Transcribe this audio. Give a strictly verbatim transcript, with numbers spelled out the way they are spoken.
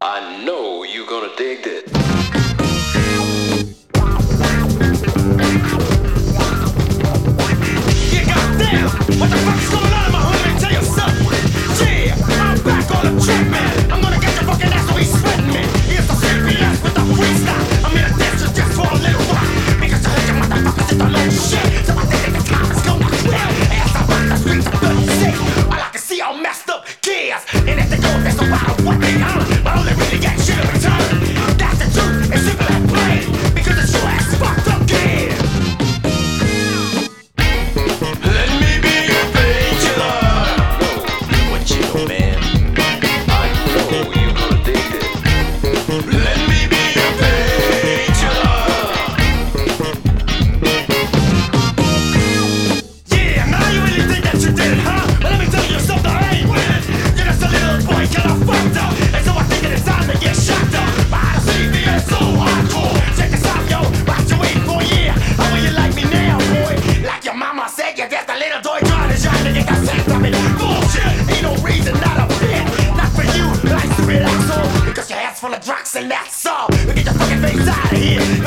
I know you're gonna dig this. Yeah, goddamn! What the fuck's going on in my hood? Let me tell you something. Yeah, I'm back on the track, man. I'm gonna get your fucking ass so he's sweating me. Here's the C P S with the freestyle. I'm in a dance just for a little while. Because I heard you motherfuckers in the low shit. So I think the time is gonna quit. As I rock the streets of thirty-six, all I can see all messed up kids. And if they go, there's no matter what they earn. But all they really got shit in return. That's the truth, it's simple and plain. Because it's your ass fucked up kid. Let me be your painkiller. What you know, man? I know you're gonna dig this. Let me be your painkiller. Yeah, now you really think that you did it, huh? But let me tell you something, I ain't with it. You're just a little boy kinda fucked up. And so I think it is time to get shocked up by the C B S so hardcore. Check this out, yo, what you waiting for, yeah? How will you like me now, boy? Like your mama said, you're just a little toy trying to shine to get the sense of it. Bullshit, ain't no reason, not a bit. Not for you, like stupid asshole. Because your ass full of drugs and that's all. We get your fucking face out of here.